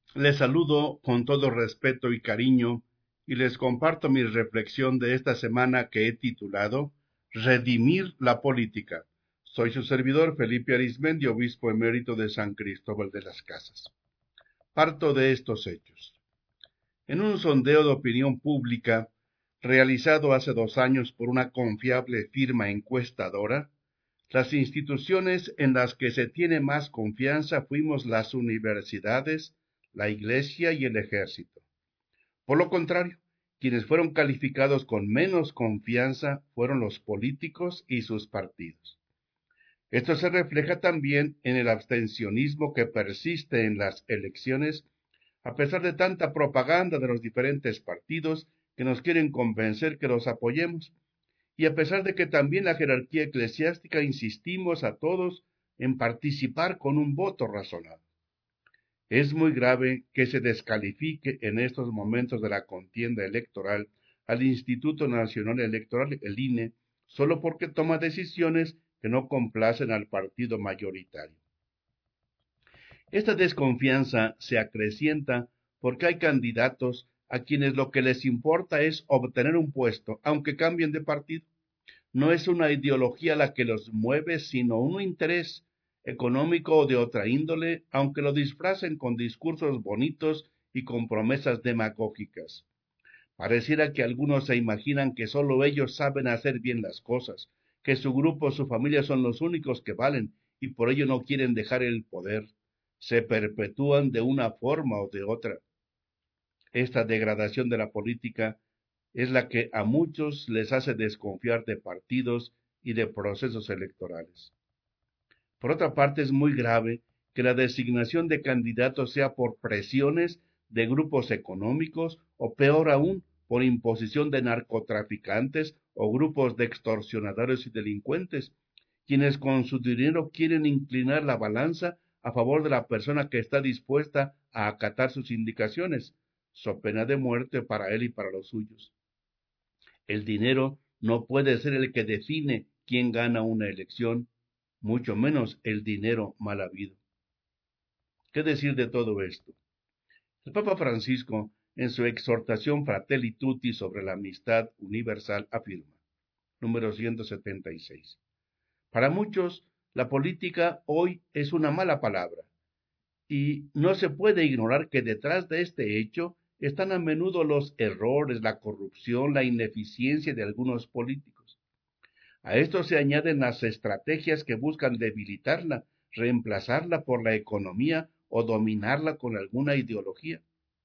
Les saludo con todo respeto y cariño y les comparto mi reflexión de esta semana que he titulado Redimir la política. Soy su servidor Felipe Arizmendi, obispo emérito de San Cristóbal de las Casas. Parto de estos hechos. En un sondeo de opinión pública realizado hace 2 años por una confiable firma encuestadora, las instituciones en las que se tiene más confianza fuimos las universidades, la iglesia y el ejército. Por lo contrario, quienes fueron calificados con menos confianza fueron los políticos y sus partidos. Esto se refleja también en el abstencionismo que persiste en las elecciones, a pesar de tanta propaganda de los diferentes partidos que nos quieren convencer que los apoyemos, y a pesar de que también la jerarquía eclesiástica insistimos a todos en participar con un voto razonado. Es muy grave que se descalifique en estos momentos de la contienda electoral al Instituto Nacional Electoral, el INE, solo porque toma decisiones que no complacen al partido mayoritario. Esta desconfianza se acrecienta porque hay candidatos a quienes lo que les importa es obtener un puesto, aunque cambien de partido. No es una ideología la que los mueve, sino un interés económico o de otra índole, aunque lo disfracen con discursos bonitos y con promesas demagógicas. Pareciera que algunos se imaginan que solo ellos saben hacer bien las cosas, que su grupo o su familia son los únicos que valen y por ello no quieren dejar el poder. Se perpetúan de una forma o de otra. Esta degradación de la política es la que a muchos les hace desconfiar de partidos y de procesos electorales. Por otra parte, es muy grave que la designación de candidatos sea por presiones de grupos económicos o peor aún, por imposición de narcotraficantes o grupos de extorsionadores y delincuentes, quienes con su dinero quieren inclinar la balanza a favor de la persona que está dispuesta a acatar sus indicaciones, so pena de muerte para él y para los suyos. El dinero no puede ser el que define quién gana una elección, mucho menos el dinero mal habido. ¿Qué decir de todo esto? El Papa Francisco, en su exhortación Fratelli Tutti sobre la amistad universal, afirma, número 176. Para muchos, la política hoy es una mala palabra y no se puede ignorar que detrás de este hecho están a menudo los errores, la corrupción, la ineficiencia de algunos políticos. A esto se añaden las estrategias que buscan debilitarla, reemplazarla por la economía o dominarla con alguna ideología.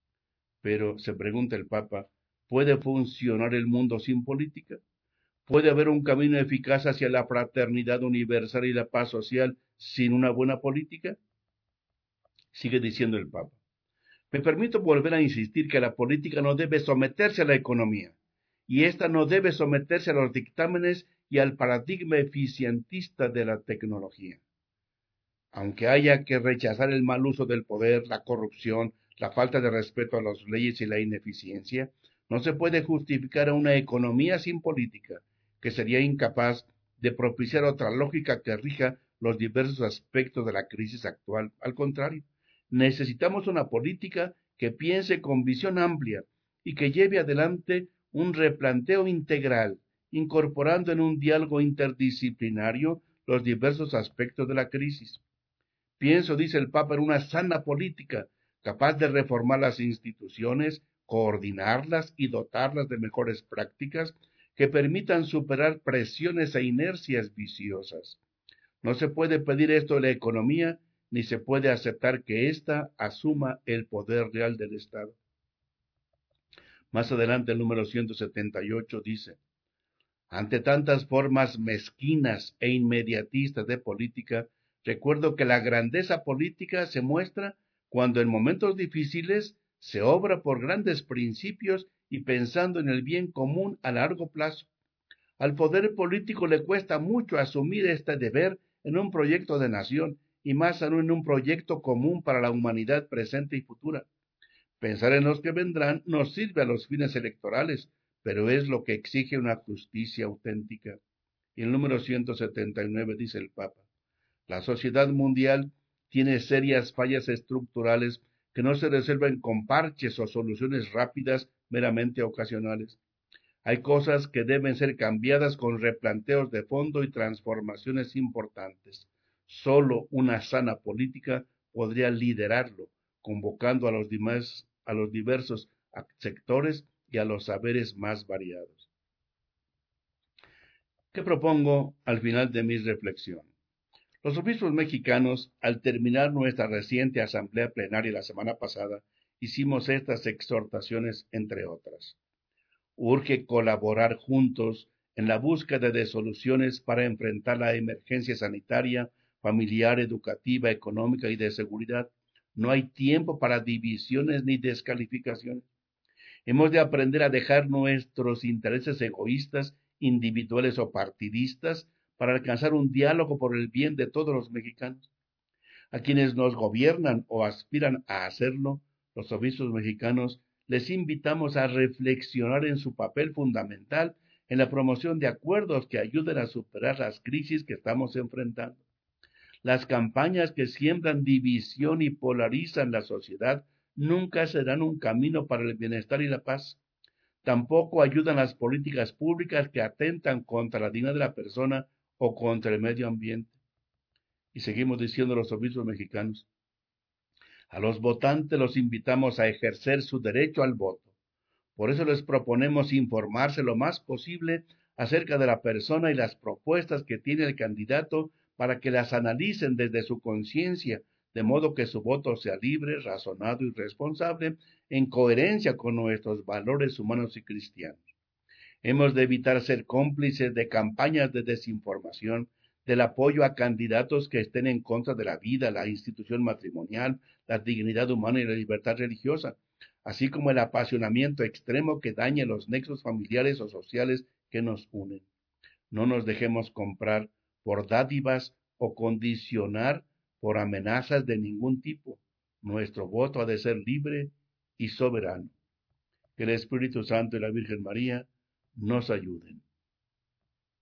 Pero, se pregunta el Papa, ¿puede funcionar el mundo sin política? ¿Puede haber un camino eficaz hacia la fraternidad universal y la paz social sin una buena política? Sigue diciendo el Papa. Me permito volver a insistir que la política no debe someterse a la economía y ésta no debe someterse a los dictámenes y al paradigma eficientista de la tecnología. Aunque haya que rechazar el mal uso del poder, la corrupción, la falta de respeto a las leyes y la ineficiencia, no se puede justificar a una economía sin política, que sería incapaz de propiciar otra lógica que rija los diversos aspectos de la crisis actual. Al contrario, necesitamos una política que piense con visión amplia y que lleve adelante un replanteo integral, incorporando en un diálogo interdisciplinario los diversos aspectos de la crisis. Pienso, dice el Papa, en una sana política capaz de reformar las instituciones, coordinarlas y dotarlas de mejores prácticas que permitan superar presiones e inercias viciosas. No se puede pedir esto de la economía, ni se puede aceptar que ésta asuma el poder real del Estado. Más adelante el número 178 dice, ante tantas formas mezquinas e inmediatistas de política, recuerdo que la grandeza política se muestra cuando en momentos difíciles se obra por grandes principios y pensando en el bien común a largo plazo. Al poder político le cuesta mucho asumir este deber en un proyecto de nación y más aún en un proyecto común para la humanidad presente y futura. Pensar en los que vendrán nos sirve a los fines electorales, pero es lo que exige una justicia auténtica. Y el número 179 dice el Papa, la sociedad mundial tiene serias fallas estructurales que no se resuelven con parches o soluciones rápidas meramente ocasionales. Hay cosas que deben ser cambiadas con replanteos de fondo y transformaciones importantes. Solo una sana política podría liderarlo, convocando a los diversos sectores y a los saberes más variados. ¿Qué propongo al final de mi reflexión? Los obispos mexicanos, al terminar nuestra reciente asamblea plenaria la semana pasada, hicimos estas exhortaciones, entre otras. Urge colaborar juntos en la búsqueda de soluciones para enfrentar la emergencia sanitaria, familiar, educativa, económica y de seguridad. No hay tiempo para divisiones ni descalificaciones. Hemos de aprender a dejar nuestros intereses egoístas, individuales o partidistas para alcanzar un diálogo por el bien de todos los mexicanos. A quienes nos gobiernan o aspiran a hacerlo, los obispos mexicanos, les invitamos a reflexionar en su papel fundamental en la promoción de acuerdos que ayuden a superar las crisis que estamos enfrentando. Las campañas que siembran división y polarizan la sociedad nunca serán un camino para el bienestar y la paz. Tampoco ayudan las políticas públicas que atentan contra la dignidad de la persona o contra el medio ambiente. Y seguimos diciendo los obispos mexicanos, a los votantes los invitamos a ejercer su derecho al voto. Por eso les proponemos informarse lo más posible acerca de la persona y las propuestas que tiene el candidato para que las analicen desde su conciencia, de modo que su voto sea libre, razonado y responsable, en coherencia con nuestros valores humanos y cristianos. Hemos de evitar ser cómplices de campañas de desinformación, del apoyo a candidatos que estén en contra de la vida, la institución matrimonial, la dignidad humana y la libertad religiosa, así como el apasionamiento extremo que daña los nexos familiares o sociales que nos unen. No nos dejemos comprar por dádivas o condicionar por amenazas de ningún tipo. Nuestro voto ha de ser libre y soberano. Que el Espíritu Santo y la Virgen María nos ayuden.